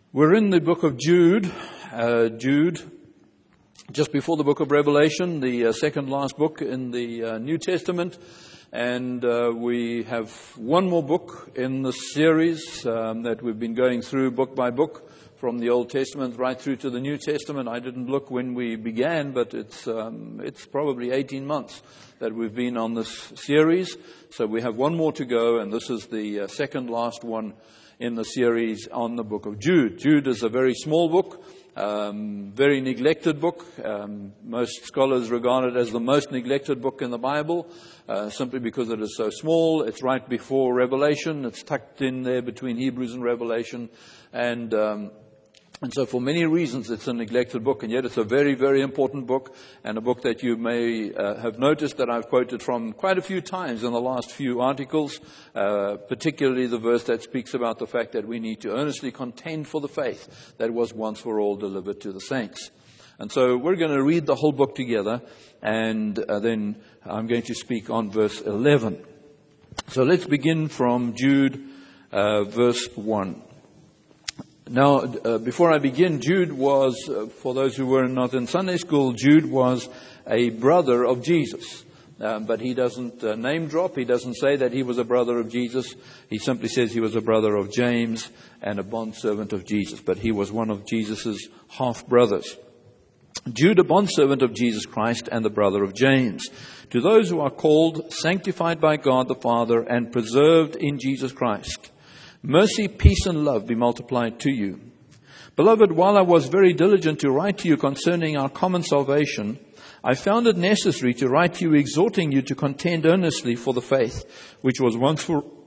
We're in the book of Jude, just before the book of Revelation, the second last book in the New Testament. And we have one more book in the series that we've been going through book by book from the Old Testament right through to the New Testament. I didn't look when we began, but it's probably 18 months that we've been on this series. So we have one more to go, and this is the second last one in the series on the book of Jude. Jude is a very small book, very neglected book. Most scholars regard it as the most neglected book in the Bible, simply because it is so small. It's right before Revelation. It's tucked in there between Hebrews and Revelation. And so for many reasons, it's a neglected book, and yet it's a very, very important book, and a book that you may have noticed that I've quoted from quite a few times in the last few articles, particularly the verse that speaks about the fact that we need to earnestly contend for the faith that was once for all delivered to the saints. And so we're going to read the whole book together, and then I'm going to speak on verse 11. So let's begin from Jude, verse 1. Now, before I begin, Jude was, for those who were not in Sunday school, Jude was a brother of Jesus. But he doesn't name drop. He doesn't say that he was a brother of Jesus. He simply says he was a brother of James and a bondservant of Jesus. But he was one of Jesus' half-brothers. Jude, a bondservant of Jesus Christ and the brother of James. To those who are called, sanctified by God the Father, and preserved in Jesus Christ. Mercy, peace, and love be multiplied to you. Beloved, while I was very diligent to write to you concerning our common salvation, I found it necessary to write to you, exhorting you to contend earnestly for the faith, which was once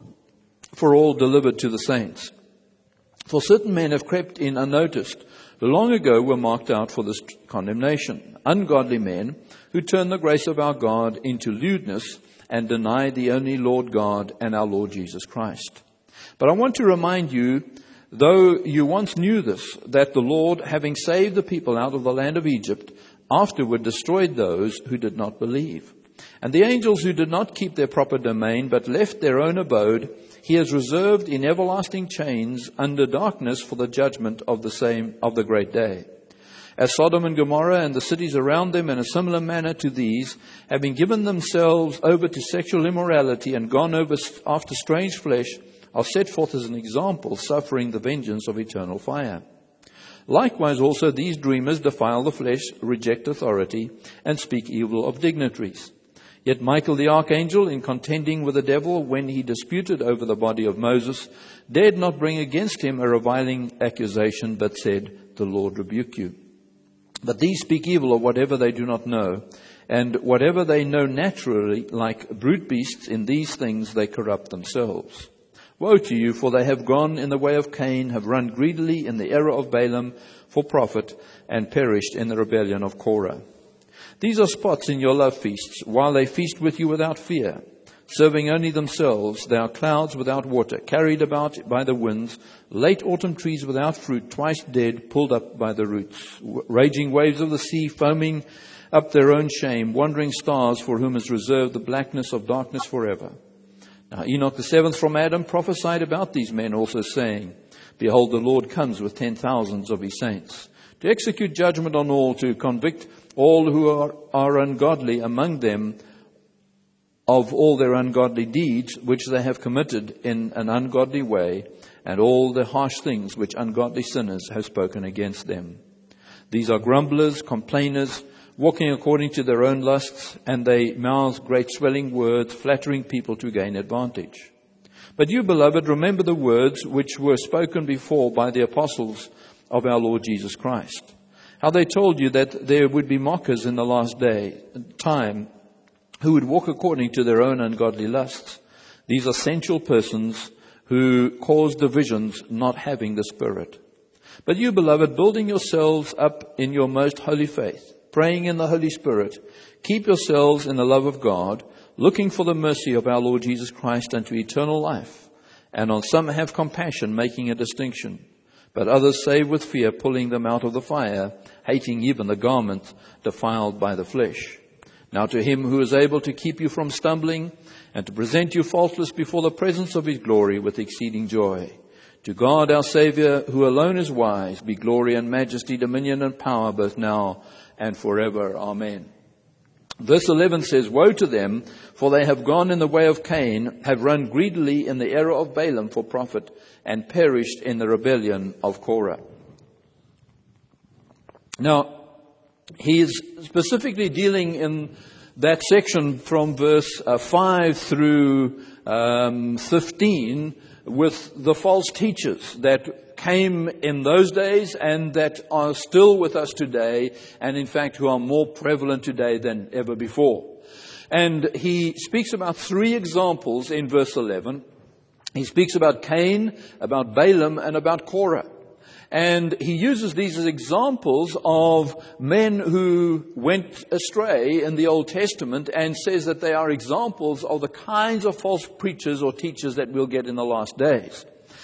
for all delivered to the saints. For certain men have crept in unnoticed, who long ago were marked out for this condemnation. Ungodly men, who turn the grace of our God into lewdness, and deny the only Lord God and our Lord Jesus Christ. But I want to remind you, though you once knew this, that the Lord, having saved the people out of the land of Egypt, afterward destroyed those who did not believe. And the angels who did not keep their proper domain, but left their own abode, he has reserved in everlasting chains under darkness for the judgment of the great day. As Sodom and Gomorrah and the cities around them in a similar manner to these, having given themselves over to sexual immorality and gone over after strange flesh, are set forth as an example, suffering the vengeance of eternal fire. Likewise also these dreamers defile the flesh, reject authority, and speak evil of dignitaries. Yet Michael the archangel, in contending with the devil when he disputed over the body of Moses, dared not bring against him a reviling accusation, but said, "The Lord rebuke you." But these speak evil of whatever they do not know, and whatever they know naturally, like brute beasts, in these things they corrupt themselves. Woe to you, for they have gone in the way of Cain, have run greedily in the error of Balaam for profit, and perished in the rebellion of Korah. These are spots in your love feasts, while they feast with you without fear. Serving only themselves, they are clouds without water, carried about by the winds, late autumn trees without fruit, twice dead, pulled up by the roots. Raging waves of the sea, foaming up their own shame, wandering stars for whom is reserved the blackness of darkness forever. Now Enoch the seventh from Adam prophesied about these men also, saying, Behold, the Lord comes with 10,000s of his saints, to execute judgment on all, to convict all who are ungodly among them of all their ungodly deeds, which they have committed in an ungodly way, and all the harsh things which ungodly sinners have spoken against them. These are grumblers, complainers, walking according to their own lusts, and they mouth great swelling words, flattering people to gain advantage. But you, beloved, remember the words which were spoken before by the apostles of our Lord Jesus Christ. How they told you that there would be mockers in the last time, who would walk according to their own ungodly lusts. These are sensual persons who cause divisions, not having the Spirit. But you, beloved, building yourselves up in your most holy faith, praying in the Holy Spirit, keep yourselves in the love of God, looking for the mercy of our Lord Jesus Christ unto eternal life. And on some have compassion, making a distinction. But others save with fear, pulling them out of the fire, hating even the garment defiled by the flesh. Now to him who is able to keep you from stumbling, and to present you faultless before the presence of his glory with exceeding joy. To God our Saviour, who alone is wise, be glory and majesty, dominion and power, both now and forever. Amen. Verse 11 says, Woe to them, for they have gone in the way of Cain, have run greedily in the error of Balaam for profit, and perished in the rebellion of Korah. Now, he is specifically dealing in that section from verse 5 through 15 with the false teachers that came in those days and that are still with us today, and in fact who are more prevalent today than ever before. And he speaks about 3 examples in verse 11. He speaks about Cain, about Balaam, and about Korah. And he uses these as examples of men who went astray in the Old Testament, and says that they are examples of the kinds of false preachers or teachers that we'll get in the last days.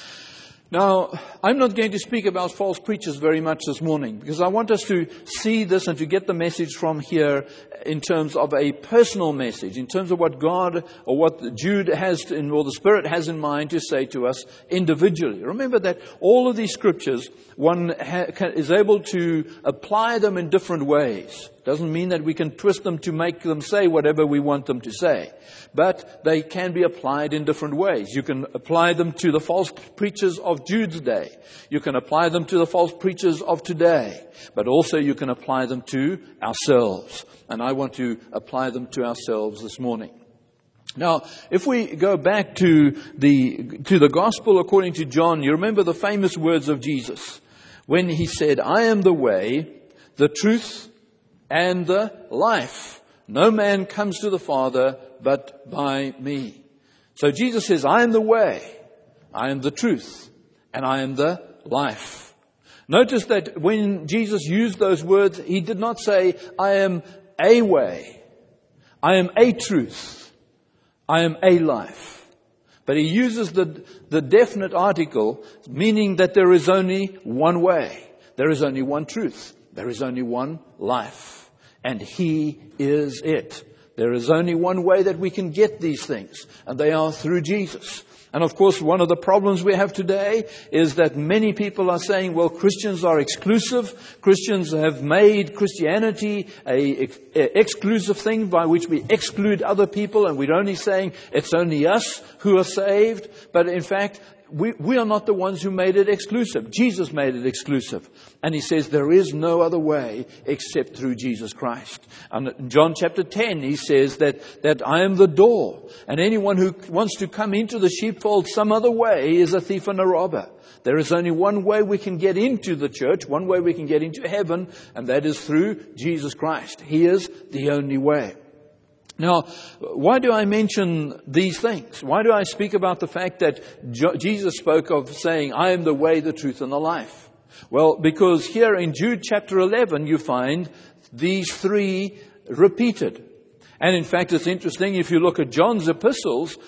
Now, I'm not going to speak about false preachers very much this morning, because I want us to see this and to get the message from here in terms of a personal message, in terms of what God or what Jude has or the Spirit has in mind to say to us individually. Remember that all of these scriptures, one is able to apply them in different ways. Doesn't mean that we can twist them to make them say whatever we want them to say. But they can be applied in different ways. You can apply them to the false preachers of Jude's day. You can apply them to the false preachers of today. But also you can apply them to ourselves. And I want to apply them to ourselves this morning. Now, if we go back to the gospel according to John, you remember the famous words of Jesus when he said, I am the way, the truth, and the life. No man comes to the Father but by me. So Jesus says, I am the way, I am the truth, and I am the life. Notice that when Jesus used those words, he did not say, I am a way, I am a truth, I am a life. But he uses the definite article, meaning that there is only one way, there is only one truth, there is only one life. And he is it. There is only one way that we can get these things, and they are through Jesus. And of course, one of the problems we have today is that many people are saying, well, Christians are exclusive. Christians have made Christianity an exclusive thing by which we exclude other people, and we're only saying it's only us who are saved. But in fact, we are not the ones who made it exclusive. Jesus made it exclusive. And he says there is no other way except through Jesus Christ. And in John chapter 10, he says that I am the door. And anyone who wants to come into the sheepfold some other way is a thief and a robber. There is only one way we can get into the church, one way we can get into heaven, and that is through Jesus Christ. He is the only way. Now, why do I mention these things? Why do I speak about the fact that Jesus spoke of saying, I am the way, the truth, and the life? Well, because here in Jude chapter 11, you find these 3 repeated. And in fact, it's interesting, if you look at John's epistles,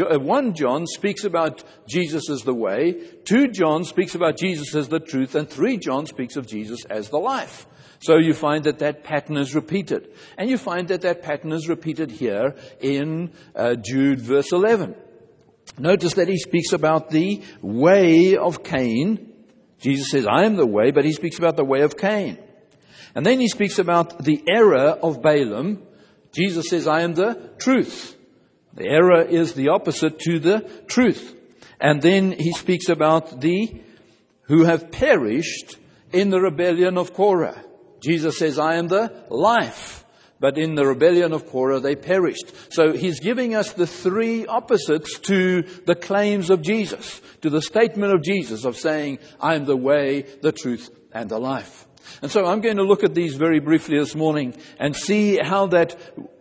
1 John speaks about Jesus as the way, 2 John speaks about Jesus as the truth, and 3 John speaks of Jesus as the life. So you find that pattern is repeated. And you find that pattern is repeated here in Jude verse 11. Notice that he speaks about the way of Cain. Jesus says, I am the way, but he speaks about the way of Cain. And then he speaks about the error of Balaam. Jesus says, I am the truth. The error is the opposite to the truth. And then he speaks about the who have perished in the rebellion of Korah. Jesus says, I am the life. But in the rebellion of Korah, they perished. So he's giving us the 3 opposites to the claims of Jesus, to the statement of Jesus of saying, I am the way, the truth, and the life. And so I'm going to look at these very briefly this morning and see how that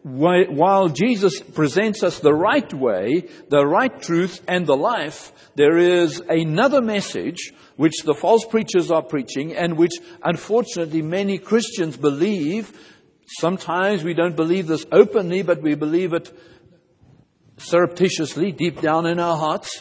while Jesus presents us the right way, the right truth, and the life, there is another message which the false preachers are preaching and which unfortunately many Christians believe. Sometimes we don't believe this openly, but we believe it surreptitiously deep down in our hearts.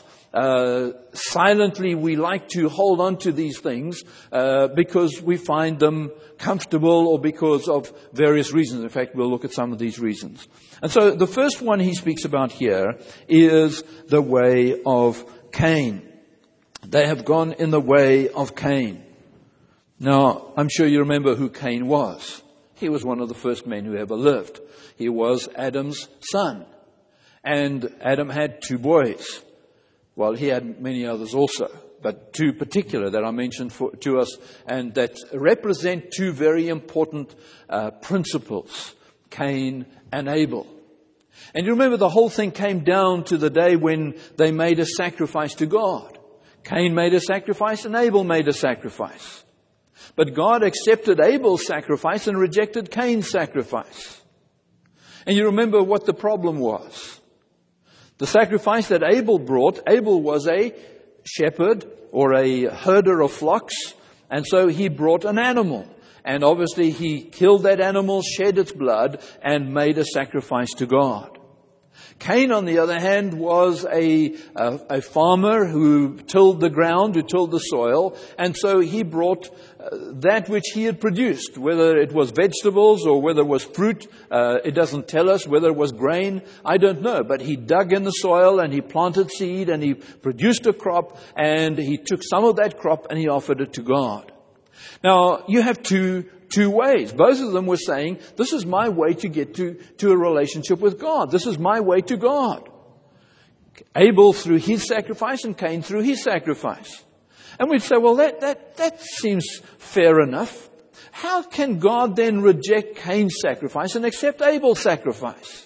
Silently we like to hold on to these things because we find them comfortable or because of various reasons. In fact, we'll look at some of these reasons. And so the first one he speaks about here is the way of Cain. They have gone in the way of Cain. Now, I'm sure you remember who Cain was. He was one of the first men who ever lived. He was Adam's son. And Adam had 2 boys. Well, he had many others also, but 2 particular that I mentioned to us, and that represent 2 very important principles, Cain and Abel. And you remember the whole thing came down to the day when they made a sacrifice to God. Cain made a sacrifice and Abel made a sacrifice. But God accepted Abel's sacrifice and rejected Cain's sacrifice. And you remember what the problem was. The sacrifice that Abel brought, Abel was a shepherd or a herder of flocks, and so he brought an animal. And obviously he killed that animal, shed its blood, and made a sacrifice to God. Cain, on the other hand, was a farmer who tilled the ground, who tilled the soil, and so he brought that which he had produced, whether it was vegetables or whether it was fruit. It doesn't tell us whether it was grain. I don't know. But he dug in the soil and he planted seed and he produced a crop, and he took some of that crop and he offered it to God. Now, you have two ways. Both of them were saying, this is my way to get to a relationship with God. This is my way to God. Abel through his sacrifice and Cain through his sacrifice. And we'd say, well, that seems fair enough. How can God then reject Cain's sacrifice and accept Abel's sacrifice?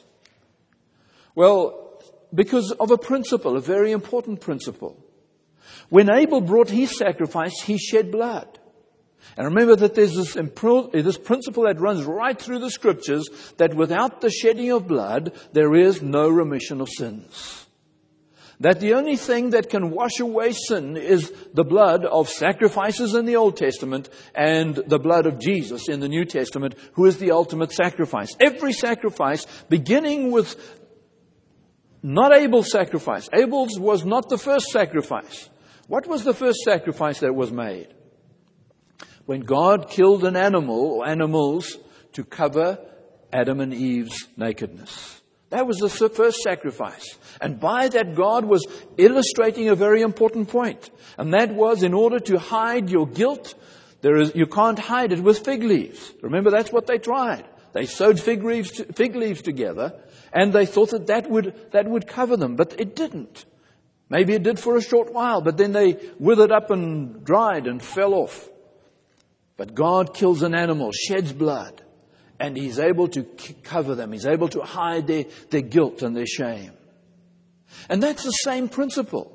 Well, because of a principle, a very important principle. When Abel brought his sacrifice, he shed blood. And remember that there's this principle that runs right through the Scriptures, that without the shedding of blood, there is no remission of sins. That the only thing that can wash away sin is the blood of sacrifices in the Old Testament and the blood of Jesus in the New Testament, who is the ultimate sacrifice. Every sacrifice, beginning with not Abel's sacrifice. Abel's was not the first sacrifice. What was the first sacrifice that was made? When God killed an animal or animals to cover Adam and Eve's nakedness. That was the first sacrifice. And by that, God was illustrating a very important point. And that was, in order to hide your guilt, you can't hide it with fig leaves. Remember, that's what they tried. They sewed fig leaves together, and they thought that would cover them. But it didn't. Maybe it did for a short while, but then they withered up and dried and fell off. But God kills an animal, sheds blood. And He's able to cover them. He's able to hide their guilt and their shame. And that's the same principle.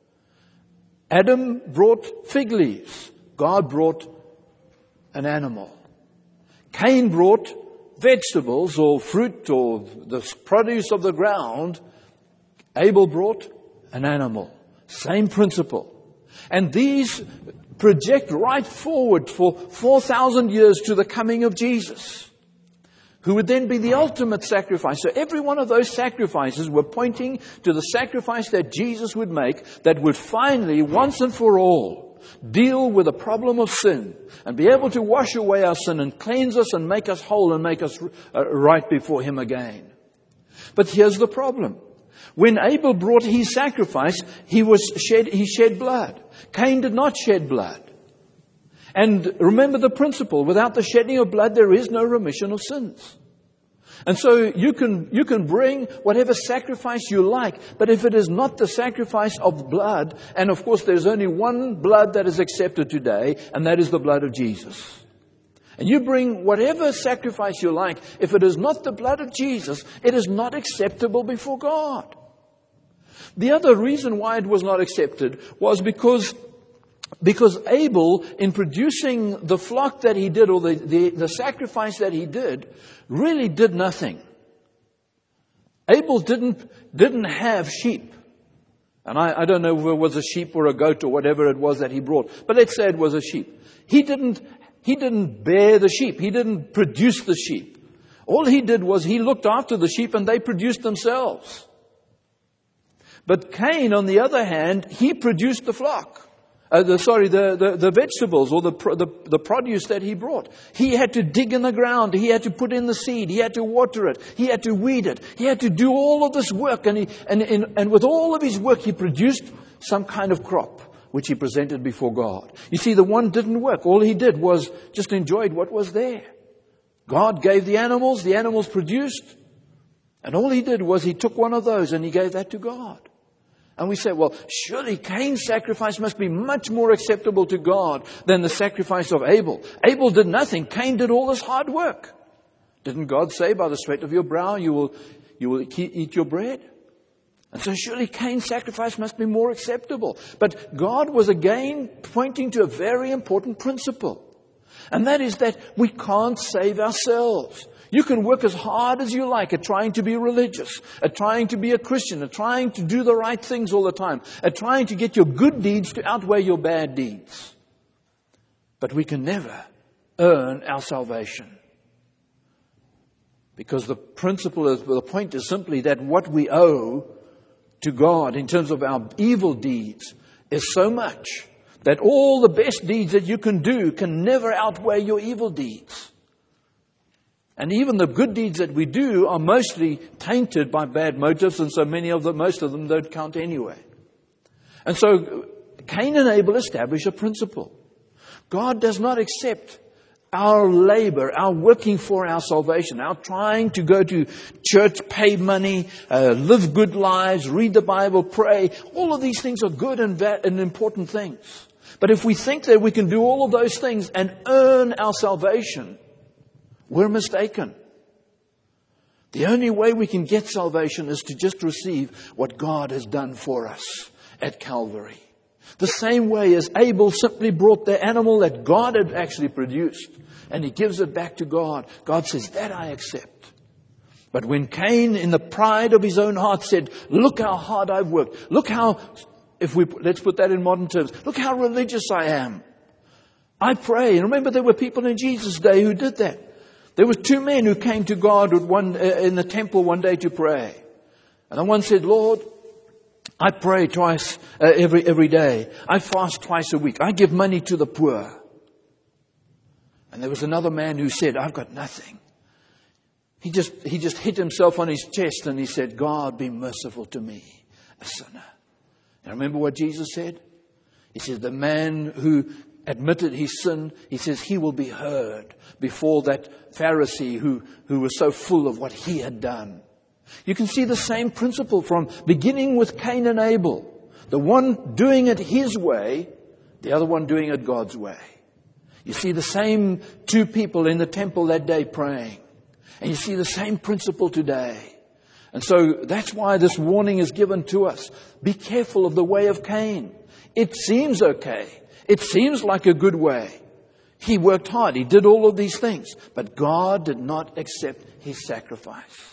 Adam brought fig leaves. God brought an animal. Cain brought vegetables or fruit or the produce of the ground. Abel brought an animal. Same principle. And these project right forward for 4,000 years to the coming of Jesus, who would then be the ultimate sacrifice. So every one of those sacrifices were pointing to the sacrifice that Jesus would make, that would finally, once and for all, deal with the problem of sin and be able to wash away our sin and cleanse us and make us whole and make us right before Him again. But here's the problem. When Abel brought his sacrifice, he shed blood. Cain did not shed blood. And remember the principle, without the shedding of blood, there is no remission of sins. And so you can bring whatever sacrifice you like, but if it is not the sacrifice of blood, and of course there's only one blood that is accepted today, and that is the blood of Jesus. And you bring whatever sacrifice you like, if it is not the blood of Jesus, it is not acceptable before God. The other reason why it was not accepted was because Abel, in producing the flock that he did, or the sacrifice that he did, really did nothing. Abel didn't have sheep. And I don't know if it was a sheep or a goat or whatever it was that he brought, but let's say it was a sheep. He didn't bear the sheep. He didn't produce the sheep. All he did was he looked after the sheep and they produced themselves. But Cain, on the other hand, he produced the flock. The vegetables or the produce that he brought. He had to dig in the ground. He had to put in the seed. He had to water it. He had to weed it. He had to do all of this work. And with all of his work, he produced some kind of crop, which he presented before God. You see, the one didn't work. All he did was just enjoyed what was there. God gave the animals produced, and all he did was he took one of those and he gave that to God. And we say, well, surely Cain's sacrifice must be much more acceptable to God than the sacrifice of Abel. Abel did nothing. Cain did all this hard work. Didn't God say, by the sweat of your brow you will eat your bread? And so surely Cain's sacrifice must be more acceptable. But God was again pointing to a very important principle. And that is that we can't save ourselves. You can work as hard as you like at trying to be religious, at trying to be a Christian, at trying to do the right things all the time, at trying to get your good deeds to outweigh your bad deeds. But we can never earn our salvation. Because the point is simply that what we owe to God in terms of our evil deeds is so much that all the best deeds that you can do can never outweigh your evil deeds. And even the good deeds that we do are mostly tainted by bad motives, and so most of them don't count anyway. And so Cain and Abel establish a principle. God does not accept our labor, our working for our salvation, our trying to go to church, pay money, live good lives, read the Bible, pray. All of these things are good and important things. But if we think that we can do all of those things and earn our salvation, we're mistaken. The only way we can get salvation is to just receive what God has done for us at Calvary. The same way as Abel simply brought the animal that God had actually produced, and he gives it back to God. God says, that I accept. But when Cain, in the pride of his own heart, said, look how hard I've worked. Look how, let's put that in modern terms, look how religious I am. I pray. And remember, there were people in Jesus' day who did that. There were two men who came to God in the temple one day to pray. And the one said, Lord, I pray twice every day. I fast twice a week. I give money to the poor. And there was another man who said, I've got nothing. He just hit himself on his chest and he said, God, be merciful to me, a sinner. And remember what Jesus said? He said, the man who admitted his sin, he says he will be heard before that Pharisee who was so full of what he had done. You can see the same principle from beginning with Cain and Abel. The one doing it his way, the other one doing it God's way. You see the same two people in the temple that day praying. And you see the same principle today. And so that's why this warning is given to us. Be careful of the way of Cain. It seems okay. It seems like a good way. He worked hard. He did all of these things. But God did not accept his sacrifice.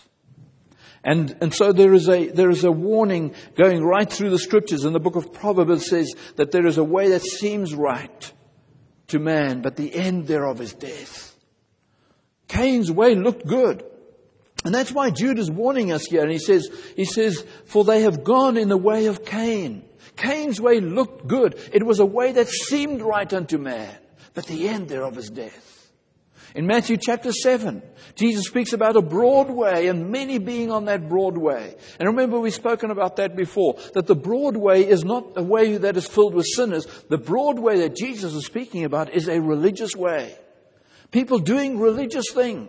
And so there is a warning going right through the scriptures. In the book of Proverbs, it says that there is a way that seems right to man, but the end thereof is death. Cain's way looked good. And that's why Jude is warning us here. And he says, for they have gone in the way of Cain. Cain's way looked good. It was a way that seemed right unto man, but the end thereof is death. In Matthew chapter 7, Jesus speaks about a broad way and many being on that broad way. And remember, we've spoken about that before, that the broad way is not a way that is filled with sinners. The broad way that Jesus is speaking about is a religious way. People doing religious things.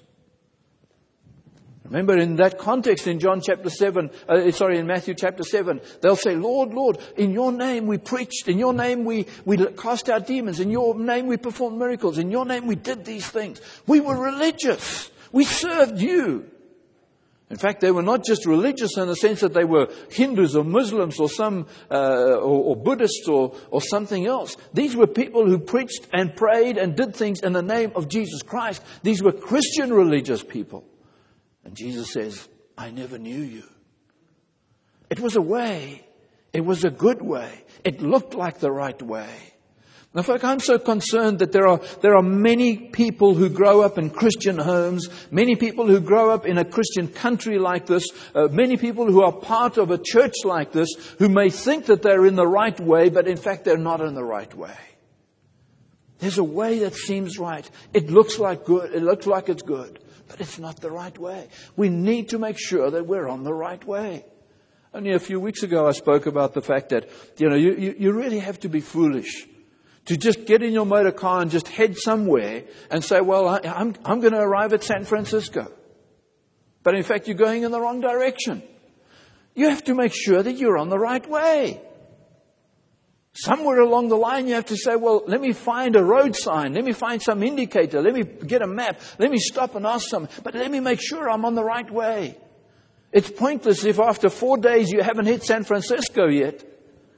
Remember, in that context, in Matthew chapter 7, they'll say, Lord, Lord, in your name we preached, in your name we cast out demons, in your name we performed miracles, in your name we did these things. We were religious. We served you. In fact, they were not just religious in the sense that they were Hindus or Muslims or or Buddhists or something else. These were people who preached and prayed and did things in the name of Jesus Christ. These were Christian religious people. And Jesus says, I never knew you. It was a way. It was a good way. It looked like the right way. Now, folks, I'm so concerned that there are many people who grow up in Christian homes, many people who grow up in a Christian country like this, many people who are part of a church like this, who may think that they're in the right way, but in fact they're not in the right way. There's a way that seems right. It looks like good. It looks like it's good. But it's not the right way. We need to make sure that we're on the right way. Only a few weeks ago I spoke about the fact that, you really have to be foolish to just get in your motor car and just head somewhere and say, well, I'm going to arrive at San Francisco. But in fact, you're going in the wrong direction. You have to make sure that you're on the right way. Somewhere along the line, you have to say, well, let me find a road sign. Let me find some indicator. Let me get a map. Let me stop and ask someone. But let me make sure I'm on the right way. It's pointless if after 4 days you haven't hit San Francisco yet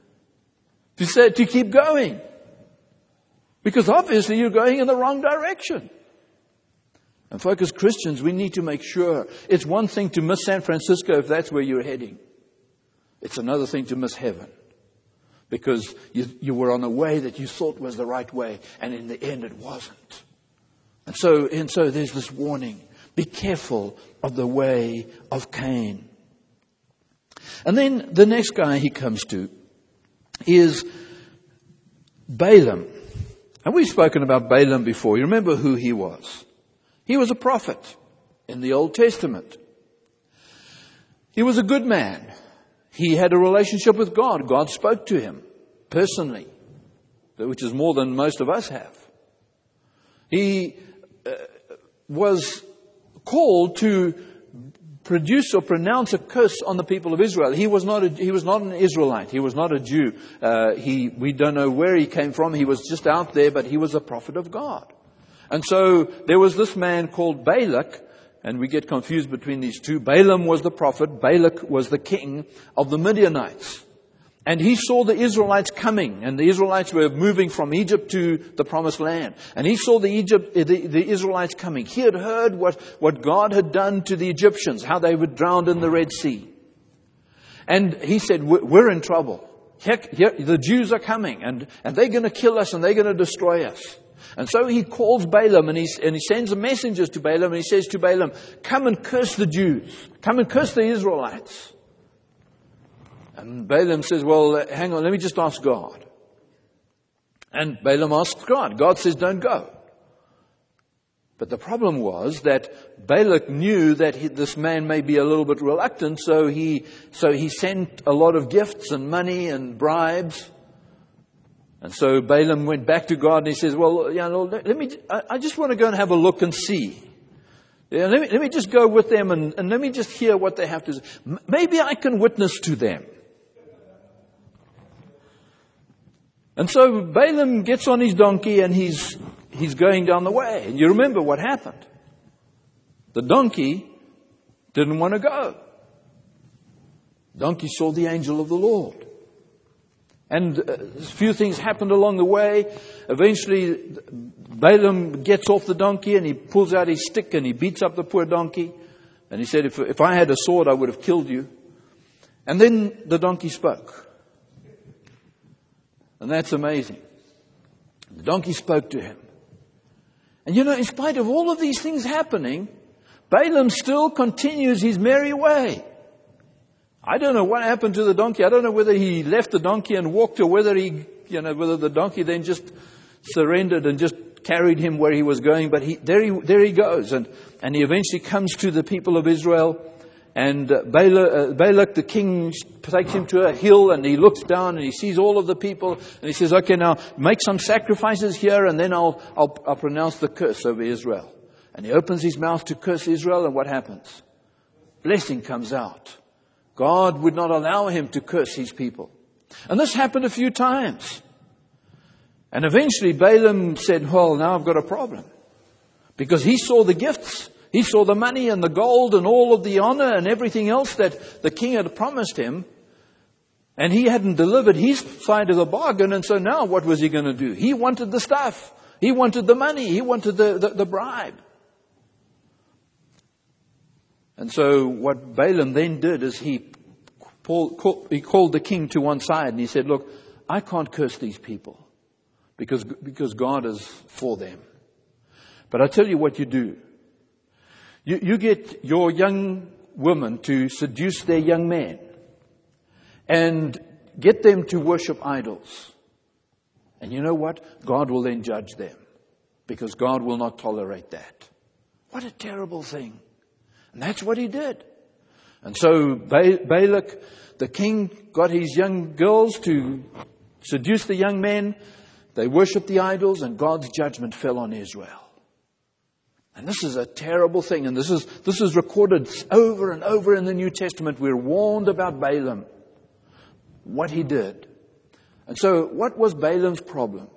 to keep going. Because obviously you're going in the wrong direction. And folks, as Christians, we need to make sure. It's one thing to miss San Francisco if that's where you're heading. It's another thing to miss heaven. Because you were on a way that you thought was the right way, and in the end it wasn't. And so there's this warning. Be careful of the way of Cain. And then the next guy he comes to is Balaam. And we've spoken about Balaam before. You remember who he was. He was a prophet in the Old Testament. He was a good man. He had a relationship with God. God spoke to him personally, which is more than most of us have. He was called to produce or pronounce a curse on the people of Israel. He was not an Israelite. He was not a Jew. We don't know where he came from. He was just out there, but he was a prophet of God. And so there was this man called Balak, and we get confused between these two. Balaam was the prophet. Balak was the king of the Midianites. And he saw the Israelites coming, and the Israelites were moving from Egypt to the promised land. And he saw the Israelites coming. He had heard what God had done to the Egyptians, how they were drowned in the Red Sea. And he said, we're in trouble. Heck, the Jews are coming, and they're going to kill us, and they're going to destroy us. And so he calls Balaam, and he sends messengers to Balaam, and he says to Balaam, come and curse the Jews. Come and curse the Israelites. And Balaam says, well, hang on, let me just ask God. And Balaam asks God. God says, don't go. But the problem was that Balak knew that this man may be a little bit reluctant, so he sent a lot of gifts and money and bribes. And so Balaam went back to God and he says, well, I just want to go and have a look and see. Let me just go with them and let me just hear what they have to say. Maybe I can witness to them. And so Balaam gets on his donkey and he's going down the way. And you remember what happened. The donkey didn't want to go. The donkey saw the angel of the Lord. And a few things happened along the way. Eventually, Balaam gets off the donkey and he pulls out his stick and he beats up the poor donkey. And he said, if I had a sword, I would have killed you. And then the donkey spoke. And that's amazing. The donkey spoke to him. And in spite of all of these things happening, Balaam still continues his merry way. I don't know what happened to the donkey. I don't know whether he left the donkey and walked or whether whether the donkey then just surrendered and just carried him where he was going. But there he goes. And he eventually comes to the people of Israel. And Balak, the king, takes him to a hill and he looks down and he sees all of the people. And he says, okay, now make some sacrifices here and then I'll pronounce the curse over Israel. And he opens his mouth to curse Israel, and what happens? Blessing comes out. God would not allow him to curse his people. And this happened a few times. And eventually Balaam said, well, now I've got a problem. Because he saw the gifts. He saw the money and the gold and all of the honor and everything else that the king had promised him. And he hadn't delivered his side of the bargain. And so now what was he going to do? He wanted the stuff. He wanted the money. He wanted the bribe. And so what Balaam then did is he called the king to one side and he said, look, I can't curse these people because God is for them. But I tell you what you do. You get your young women to seduce their young men and get them to worship idols. And you know what? God will then judge them because God will not tolerate that. What a terrible thing. And that's what he did. And so Balak, the king, got his young girls to seduce the young men. They worshipped the idols, and God's judgment fell on Israel. And this is a terrible thing. And this is recorded over and over in the New Testament. We're warned about Balaam, what he did. And so what was Balaam's problem?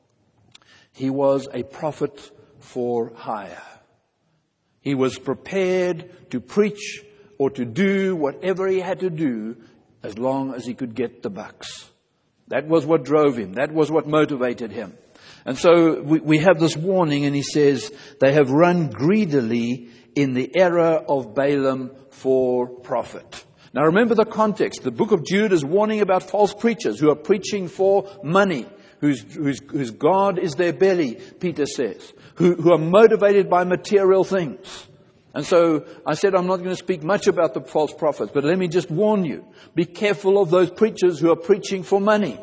He was a prophet for hire. He was prepared to preach or to do whatever he had to do as long as he could get the bucks. That was what drove him. That was what motivated him. And so we have this warning, and he says, they have run greedily in the error of Balaam for profit. Now remember the context. The book of Jude is warning about false preachers who are preaching for money, whose God is their belly, Peter says, who are motivated by material things. And so I said I'm not going to speak much about the false prophets, but let me just warn you. Be careful of those preachers who are preaching for money,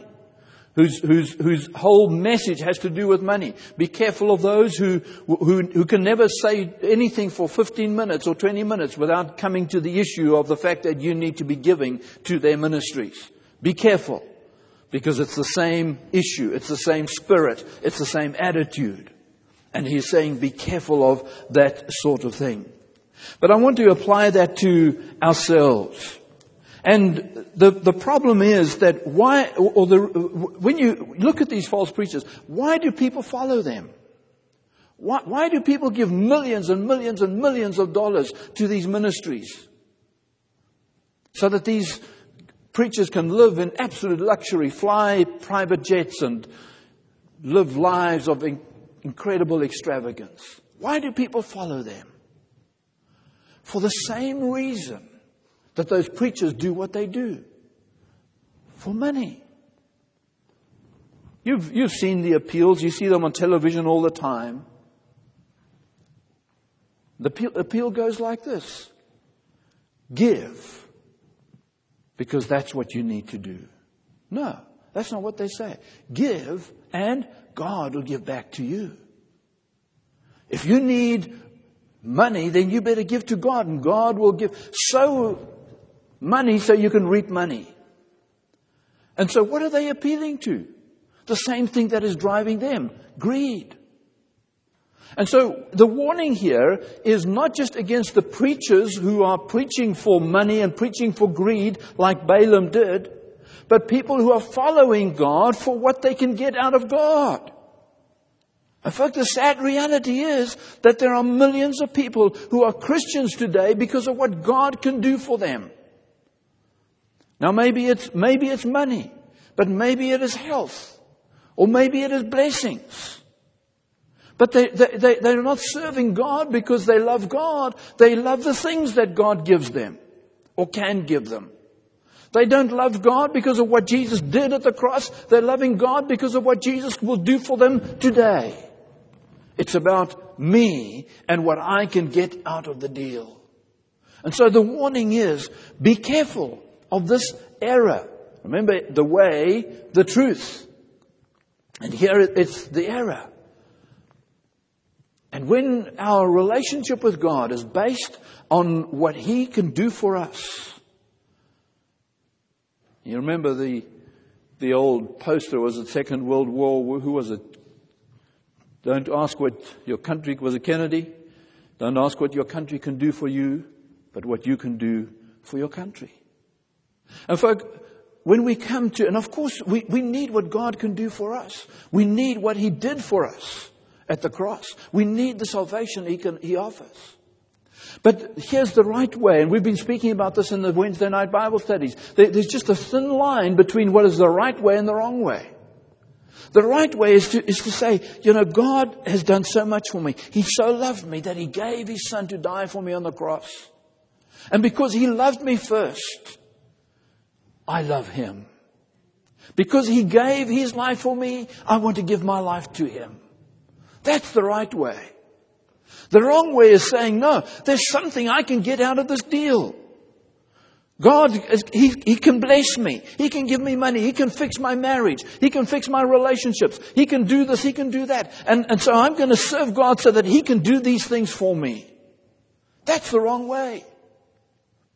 whose whole message has to do with money. Be careful of those who can never say anything for 15 minutes or 20 minutes without coming to the issue of the fact that you need to be giving to their ministries. Be careful, because it's the same issue, it's the same spirit, it's the same attitude. And he's saying be careful of that sort of thing. But I want to apply that to ourselves. And the problem is that when you look at these false preachers, why do people follow them? Why do people give millions and millions and millions of dollars to these ministries? So that these preachers can live in absolute luxury, fly private jets, and live lives of incredible extravagance. Why do people follow them? For the same reason that those preachers do what they do. For money. You've seen the appeals. You see them on television all the time. The appeal goes like this. Give. Because that's what you need to do. No, that's not what they say. Give and God will give back to you. If you need money, then you better give to God, and God will give money so you can reap money. And so what are they appealing to? The same thing that is driving them, greed. And so the warning here is not just against the preachers who are preaching for money and preaching for greed like Balaam did, but people who are following God for what they can get out of God. In fact, the sad reality is that there are millions of people who are Christians today because of what God can do for them. Now maybe it's money, but maybe it is health, or maybe it is blessings. But they're not serving God because they love God. They love the things that God gives them or can give them. They don't love God because of what Jesus did at the cross. They're loving God because of what Jesus will do for them today. It's about me and what I can get out of the deal. And so the warning is, be careful of this error. Remember, the way, the truth. And here it's the error. And when our relationship with God is based on what He can do for us. You remember the old poster, was it Second World War? Who was it? Don't ask what your country, was it Kennedy? Don't ask what your country can do for you, but what you can do for your country. And folks, when we come to, and of course we need what God can do for us. We need what He did for us at the cross. We need the salvation He offers. But here's the right way, and we've been speaking about this in the Wednesday night Bible studies. There's just a thin line between what is the right way and the wrong way. The right way is to say, God has done so much for me. He so loved me that He gave His Son to die for me on the cross. And because He loved me first, I love Him. Because He gave His life for me, I want to give my life to Him. That's the right way. The wrong way is saying, no, there's something I can get out of this deal. God, He can bless me. He can give me money. He can fix my marriage. He can fix my relationships. He can do this. He can do that. And so I'm going to serve God so that He can do these things for me. That's the wrong way.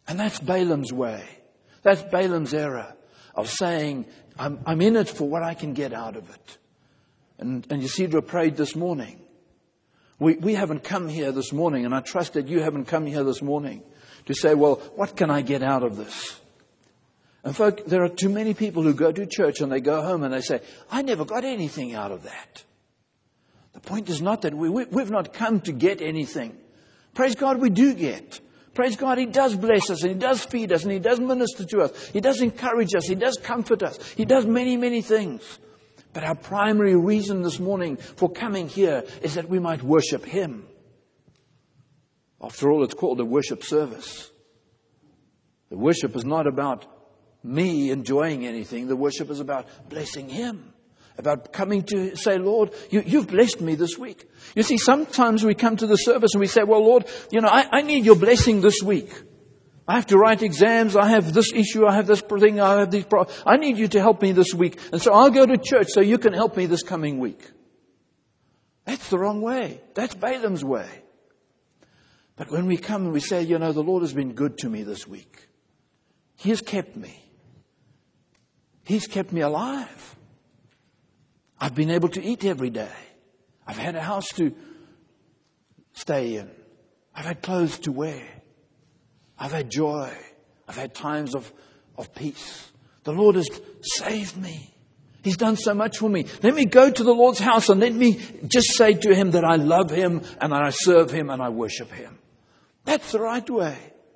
And that's Balaam's way. That's Balaam's error of saying, I'm in it for what I can get out of it. And Ysidra prayed this morning. We haven't come here this morning, and I trust that you haven't come here this morning to say, well, what can I get out of this? And folk, there are too many people who go to church and they go home and they say, I never got anything out of that. The point is not that we've not come to get anything. Praise God, we do get. Praise God, He does bless us and He does feed us and He does minister to us. He does encourage us. He does comfort us. He does many, many things. But our primary reason this morning for coming here is that we might worship Him. After all, it's called a worship service. The worship is not about me enjoying anything. The worship is about blessing Him. About coming to say, Lord, you've blessed me this week. You see, sometimes we come to the service and we say, well, Lord, I need your blessing this week. I have to write exams. I have this issue. I have this thing. I have these problems. I need you to help me this week. And so I'll go to church so you can help me this coming week. That's the wrong way. That's Balaam's way. But when we come and we say, the Lord has been good to me this week. He has kept me. He's kept me alive. I've been able to eat every day. I've had a house to stay in. I've had clothes to wear. I've had joy. I've had times of peace. The Lord has saved me. He's done so much for me. Let me go to the Lord's house and let me just say to Him that I love Him and I serve Him and I worship Him. That's the right way.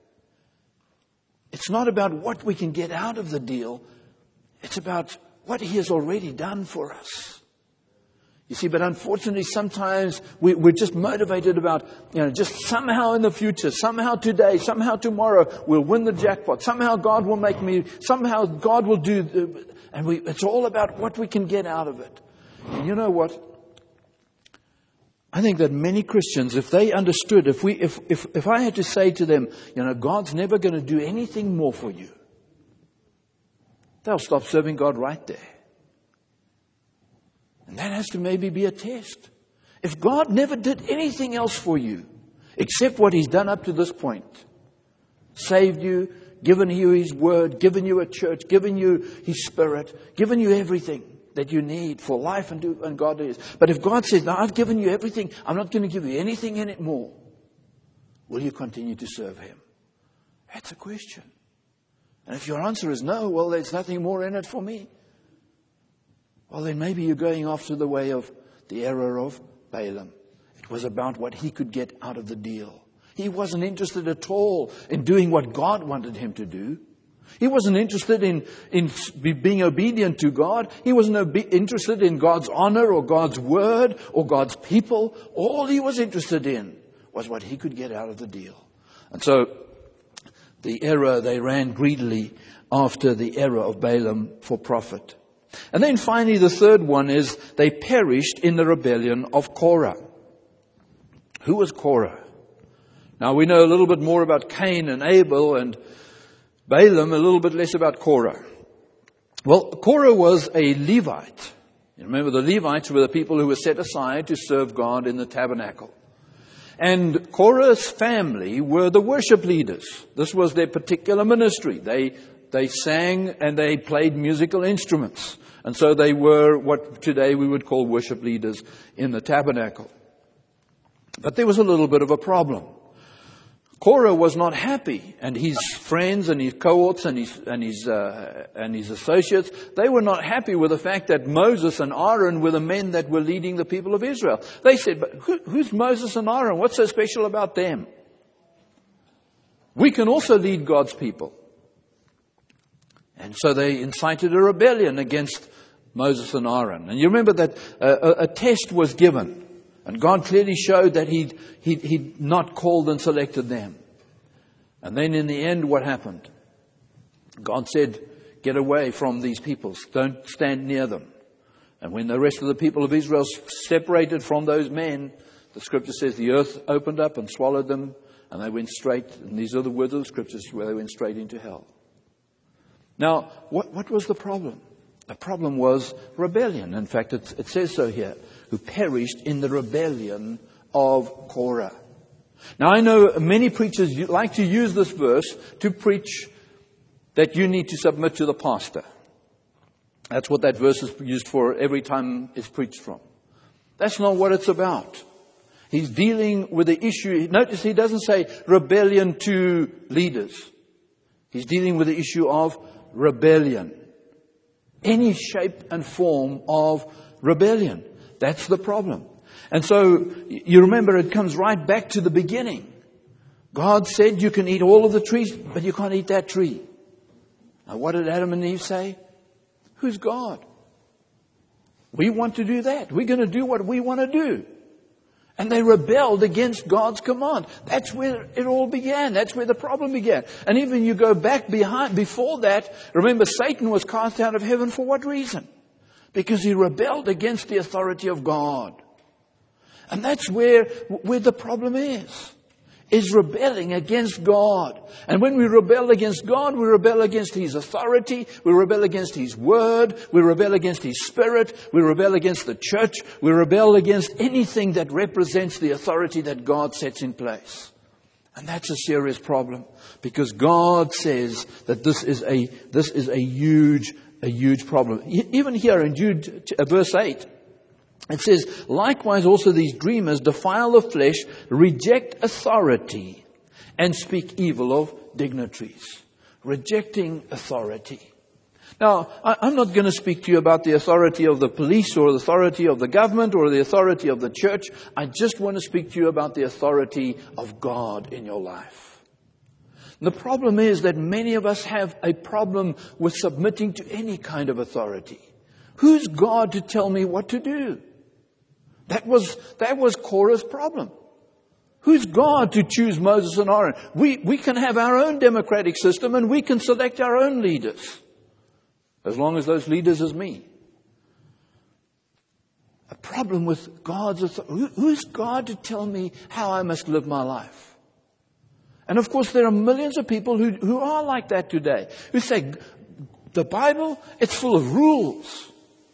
It's not about what we can get out of the deal. It's about what He has already done for us. You see, but unfortunately, sometimes we're just motivated about, just somehow in the future, somehow today, somehow tomorrow, we'll win the jackpot. Somehow God will make me, somehow God will do, it's all about what we can get out of it. And you know what? I think that many Christians, if they understood, if I had to say to them, God's never going to do anything more for you, they'll stop serving God right there. And that has to maybe be a test. If God never did anything else for you, except what He's done up to this point, saved you, given you His word, given you a church, given you His Spirit, given you everything that you need for life and godliness. But if God says, now I've given you everything, I'm not going to give you anything in it more, will you continue to serve Him? That's a question. And if your answer is no, well, there's nothing more in it for me. Well, then maybe you're going after the way of the error of Balaam. It was about what he could get out of the deal. He wasn't interested at all in doing what God wanted him to do. He wasn't interested in being obedient to God. He wasn't interested in God's honor or God's word or God's people. All he was interested in was what he could get out of the deal. And so the error, they ran greedily after the error of Balaam for profit. And then finally, the third one is they perished in the rebellion of Korah. Who was Korah? Now, we know a little bit more about Cain and Abel and Balaam, a little bit less about Korah. Well, Korah was a Levite. You remember, the Levites were the people who were set aside to serve God in the tabernacle. And Korah's family were the worship leaders. This was their particular ministry. They sang and they played musical instruments. And so they were what today we would call worship leaders in the tabernacle. But there was a little bit of a problem. Korah was not happy, and his friends and his cohorts and his associates, they were not happy with the fact that Moses and Aaron were the men that were leading the people of Israel. They said, but who's Moses and Aaron? What's so special about them? We can also lead God's people. And so they incited a rebellion against Moses and Aaron. And you remember that a test was given. And God clearly showed that he'd not called and selected them. And then in the end, what happened? God said, get away from these peoples. Don't stand near them. And when the rest of the people of Israel separated from those men, the scripture says the earth opened up and swallowed them. And they went straight, and these are the words of the scriptures, where they went straight into hell. Now, what was the problem? The problem was rebellion. In fact, it says so here. Who perished in the rebellion of Korah. Now, I know many preachers like to use this verse to preach that you need to submit to the pastor. That's what that verse is used for every time it's preached from. That's not what it's about. He's dealing with the issue. Notice he doesn't say rebellion to leaders. He's dealing with the issue of rebellion. Any shape and form of rebellion. That's the problem. And so, you remember, it comes right back to the beginning. God said you can eat all of the trees, but you can't eat that tree. Now, what did Adam and Eve say? Who's God? We want to do that. We're going to do what we want to do. And they rebelled against God's command. That's where it all began. That's where the problem began. And even you go back before that, remember Satan was cast out of heaven for what reason? Because he rebelled against the authority of God. And that's where the problem is rebelling against God. And when we rebel against God, we rebel against His authority, we rebel against His word, we rebel against His Spirit, we rebel against the church, we rebel against anything that represents the authority that God sets in place. And that's a serious problem, because God says that this is a huge problem. Even here in Jude verse 8, it says, likewise also these dreamers defile the flesh, reject authority, and speak evil of dignitaries. Rejecting authority. Now, I'm not going to speak to you about the authority of the police or the authority of the government or the authority of the church. I just want to speak to you about the authority of God in your life. The problem is that many of us have a problem with submitting to any kind of authority. Who's God to tell me what to do? That was Korah's problem. Who's God to choose Moses and Aaron? We can have our own democratic system and we can select our own leaders. As long as those leaders is me. A problem with God's authority. Who's God to tell me how I must live my life? And of course there are millions of people who are like that today. Who say, the Bible, it's full of rules.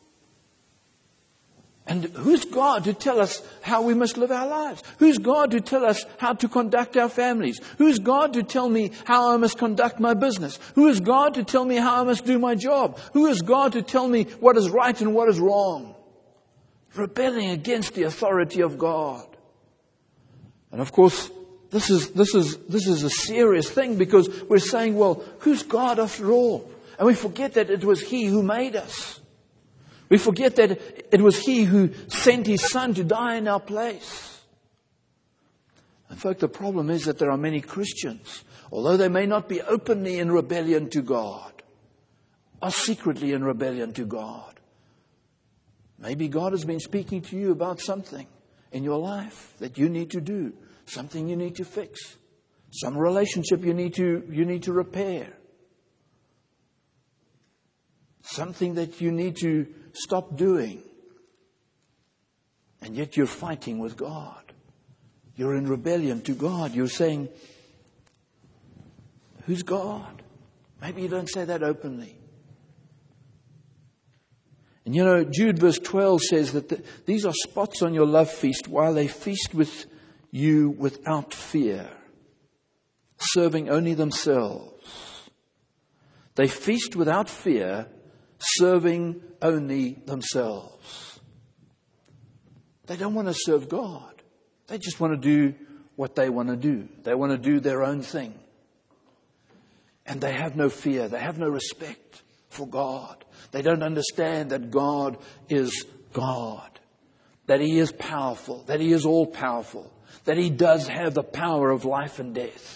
And who's God to tell us how we must live our lives? Who's God to tell us how to conduct our families? Who's God to tell me how I must conduct my business? Who is God to tell me how I must do my job? Who is God to tell me what is right and what is wrong? Rebelling against the authority of God. And of course, this is a serious thing, because we're saying, well, who's God after all? And we forget that it was He who made us. We forget that it was He who sent His Son to die in our place. In fact, the problem is that there are many Christians, although they may not be openly in rebellion to God, are secretly in rebellion to God. Maybe God has been speaking to you about something in your life that you need to do, something you need to fix, some relationship you need to repair, something that you need to stop doing. And yet you're fighting with God. You're in rebellion to God. You're saying, who's God? Maybe you don't say that openly. And you know, Jude verse 12 says that these are spots on your love feast while they feast with you without fear, serving only themselves. They feast without fear, serving only themselves. They don't want to serve God. They just want to do what they want to do. They want to do their own thing. And they have no fear. They have no respect for God. They don't understand that God is God. That He is powerful. That He is all powerful. That He does have the power of life and death.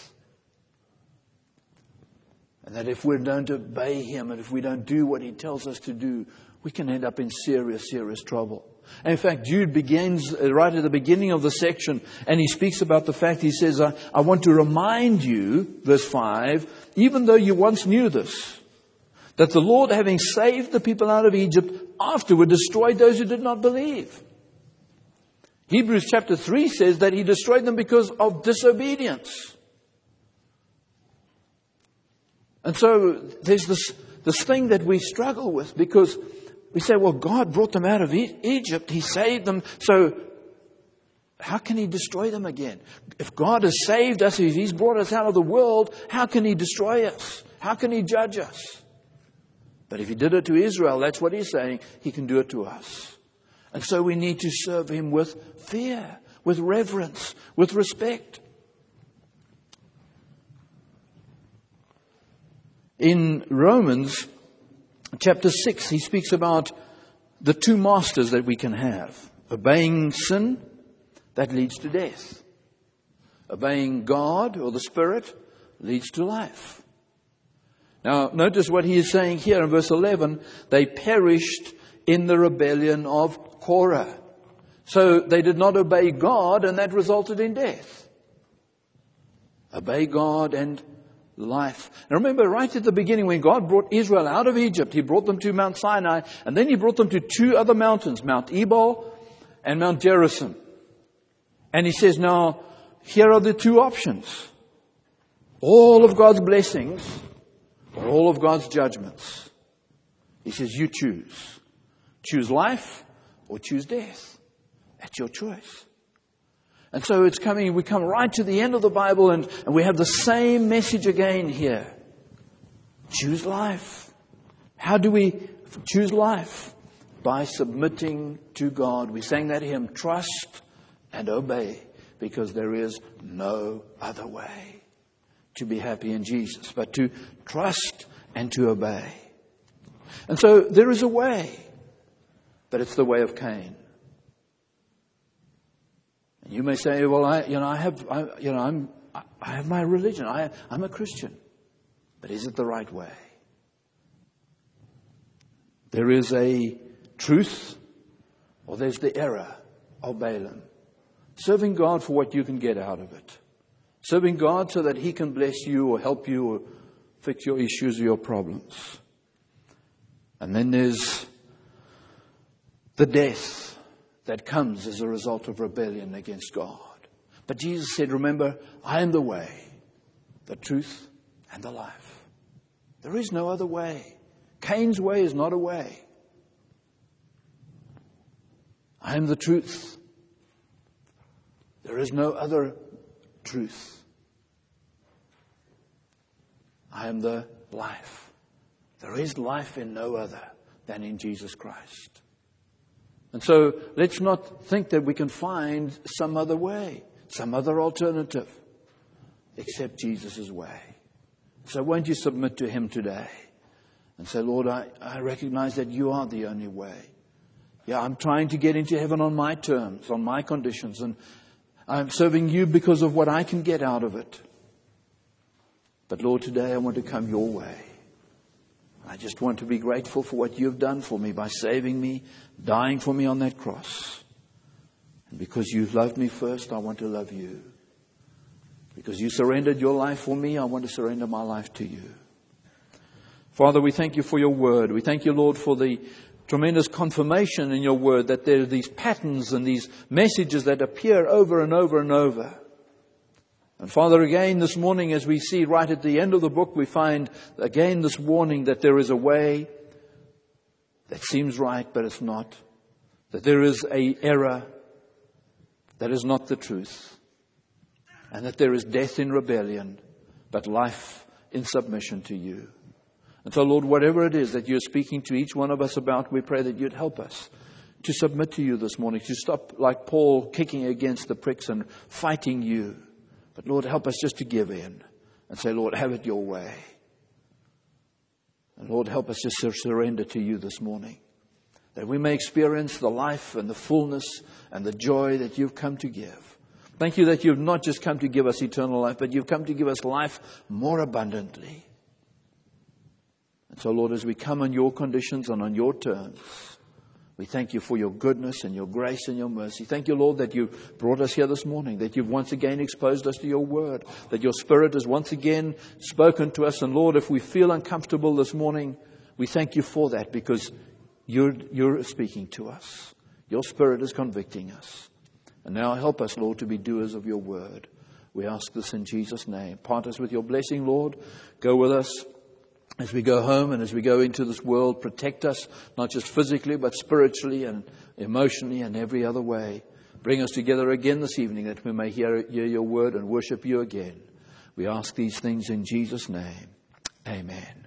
And that if we don't obey Him and if we don't do what He tells us to do, we can end up in serious, serious trouble. And in fact, Jude begins right at the beginning of the section, and he speaks about the fact, he says, I want to remind you, verse 5, even though you once knew this, that the Lord, having saved the people out of Egypt, afterward destroyed those who did not believe. Hebrews chapter 3 says that He destroyed them because of disobedience. And so there's this thing that we struggle with, because we say, well, God brought them out of Egypt. He saved them. So How can he destroy them again? If God has saved us, if he's brought us out of the world, how can he destroy us? How can he judge us? But if he did it to Israel, that's what he's saying, he can do it to us. And so we need to serve him with fear, with reverence, with respect. In Romans chapter 6, he speaks about the two masters that we can have. Obeying sin, that leads to death. Obeying God or the Spirit leads to life. Now, notice what he is saying here in verse 11. They perished in the rebellion of Korah. So they did not obey God, and that resulted in death. Obey God and life. And remember, right at the beginning, when God brought Israel out of Egypt, he brought them to Mount Sinai, and then he brought them to two other mountains, Mount Ebal and Mount Gerizim. And he says, now, here are the two options. All of God's blessings or all of God's judgments. He says, you choose. Choose life or choose death. That's your choice. And so we come right to the end of the Bible and we have the same message again here. Choose life. How do we choose life? By submitting to God. We sang that hymn, trust and obey, because there is no other way to be happy in Jesus, but to trust and to obey. And so there is a way, but it's the way of Cain. And you may say, well, I have my religion. I'm a Christian. But is it the right way? There is a truth, or there's the error of Balaam. Serving God for what you can get out of it. Serving God so that he can bless you or help you or fix your issues or your problems. And then there's the death that comes as a result of rebellion against God. But Jesus said, remember, I am the way, the truth, and the life. There is no other way. Cain's way is not a way. I am the truth. There is no other truth. I am the life. There is life in no other than in Jesus Christ. And so let's not think that we can find some other way, some other alternative, except Jesus' way. So won't you submit to him today and say, Lord, I recognize that you are the only way. Yeah, I'm trying to get into heaven on my terms, on my conditions, and I'm serving you because of what I can get out of it. But Lord, today I want to come your way. I just want to be grateful for what you've done for me by saving me, dying for me on that cross. And because you've loved me first, I want to love you. Because you surrendered your life for me, I want to surrender my life to you. Father, we thank you for your word. We thank you, Lord, for the tremendous confirmation in your word that there are these patterns and these messages that appear over and over and over. And Father, again this morning, as we see right at the end of the book, we find again this warning that there is a way that seems right, but it's not. That there is an error that is not the truth. And that there is death in rebellion, but life in submission to you. And so, Lord, whatever it is that you're speaking to each one of us about, we pray that you'd help us to submit to you this morning, to stop like Paul kicking against the pricks and fighting you. But Lord, help us just to give in and say, Lord, have it your way. And Lord, help us just to surrender to you this morning, that we may experience the life and the fullness and the joy that you've come to give. Thank you that you've not just come to give us eternal life, but you've come to give us life more abundantly. And so, Lord, as we come on your conditions and on your terms, we thank you for your goodness and your grace and your mercy. Thank you, Lord, that you brought us here this morning, that you've once again exposed us to your word, that your Spirit has once again spoken to us. And Lord, if we feel uncomfortable this morning, we thank you for that, because you're speaking to us. Your Spirit is convicting us. And now help us, Lord, to be doers of your word. We ask this in Jesus' name. Part us with your blessing, Lord. Go with us as we go home and as we go into this world. Protect us, not just physically, but spiritually and emotionally and every other way. Bring us together again this evening that we may hear your word and worship you again. We ask these things in Jesus' name. Amen.